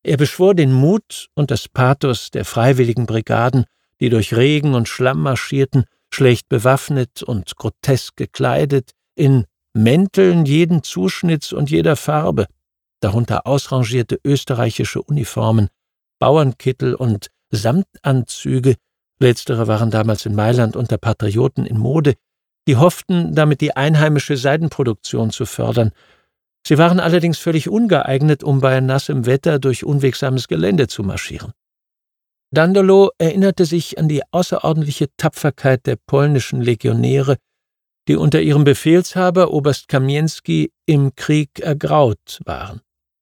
Er beschwor den Mut und das Pathos der freiwilligen Brigaden, die durch Regen und Schlamm marschierten, schlecht bewaffnet und grotesk gekleidet, in Mänteln jeden Zuschnitts und jeder Farbe, darunter ausrangierte österreichische Uniformen, Bauernkittel und Samtanzüge, letztere waren damals in Mailand unter Patrioten in Mode, die hofften, damit die einheimische Seidenproduktion zu fördern. Sie waren allerdings völlig ungeeignet, um bei nassem Wetter durch unwegsames Gelände zu marschieren. Dandolo erinnerte sich an die außerordentliche Tapferkeit der polnischen Legionäre, die unter ihrem Befehlshaber Oberst Kamienski im Krieg ergraut waren.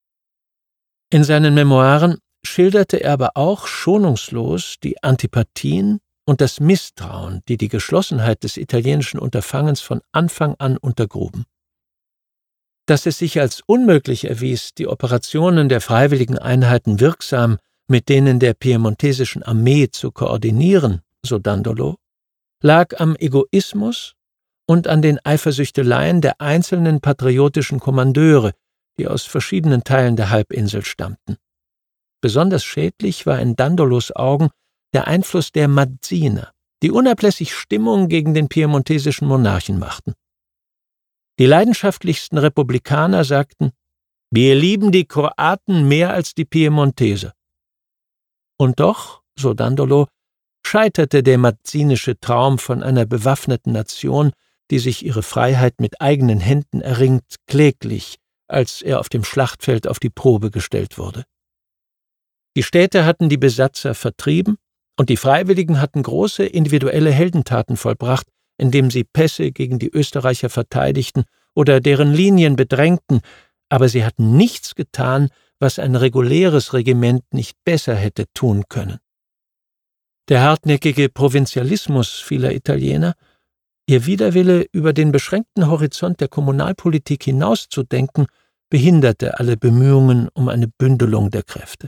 In seinen Memoiren schilderte er aber auch schonungslos die Antipathien und das Misstrauen, die die Geschlossenheit des italienischen Unterfangens von Anfang an untergruben. Dass es sich als unmöglich erwies, die Operationen der freiwilligen Einheiten wirksam mit denen der piemontesischen Armee zu koordinieren, so Dandolo, lag am Egoismus und an den Eifersüchteleien der einzelnen patriotischen Kommandeure, die aus verschiedenen Teilen der Halbinsel stammten. Besonders schädlich war in Dandolos Augen der Einfluss der Mazziner, die unablässig Stimmung gegen den piemontesischen Monarchen machten. Die leidenschaftlichsten Republikaner sagten: „Wir lieben die Kroaten mehr als die Piemonteser." Und doch, so Dandolo, scheiterte der mazzinische Traum von einer bewaffneten Nation, die sich ihre Freiheit mit eigenen Händen erringt, kläglich, als er auf dem Schlachtfeld auf die Probe gestellt wurde. Die Städte hatten die Besatzer vertrieben, und die Freiwilligen hatten große individuelle Heldentaten vollbracht, indem sie Pässe gegen die Österreicher verteidigten oder deren Linien bedrängten, aber sie hatten nichts getan, was ein reguläres Regiment nicht besser hätte tun können. Der hartnäckige Provinzialismus vieler Italiener, ihr Widerwille, über den beschränkten Horizont der Kommunalpolitik hinauszudenken, behinderte alle Bemühungen um eine Bündelung der Kräfte.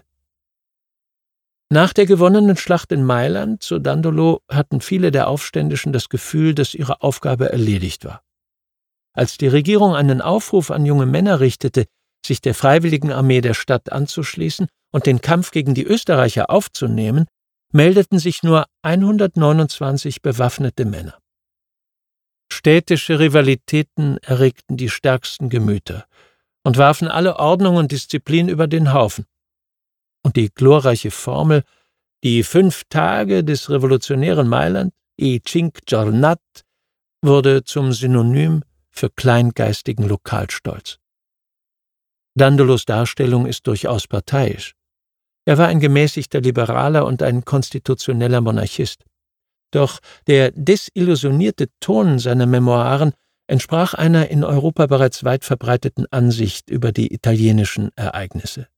Nach der gewonnenen Schlacht in Mailand, so Dandolo, hatten viele der Aufständischen das Gefühl, dass ihre Aufgabe erledigt war. Als die Regierung einen Aufruf an junge Männer richtete, sich der Freiwilligen Armee der Stadt anzuschließen und den Kampf gegen die Österreicher aufzunehmen, meldeten sich nur 129 bewaffnete Männer. Städtische Rivalitäten erregten die stärksten Gemüter und warfen alle Ordnung und Disziplin über den Haufen. Und die glorreiche Formel, die 5 Tage des revolutionären Mailand, i cinque giornate, wurde zum Synonym für kleingeistigen Lokalstolz. Dandolos Darstellung ist durchaus parteiisch. Er war ein gemäßigter Liberaler und ein konstitutioneller Monarchist. Doch der desillusionierte Ton seiner Memoiren entsprach einer in Europa bereits weit verbreiteten Ansicht über die italienischen Ereignisse.